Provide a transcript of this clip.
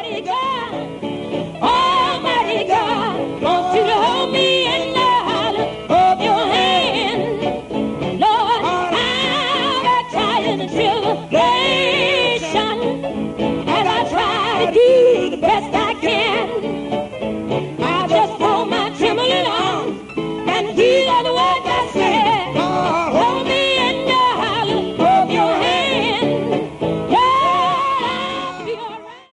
Almighty God, Almighty God, wants you to hold me in the hollow of your hand. Lord, I'm a child of tribulation as I try to do the best I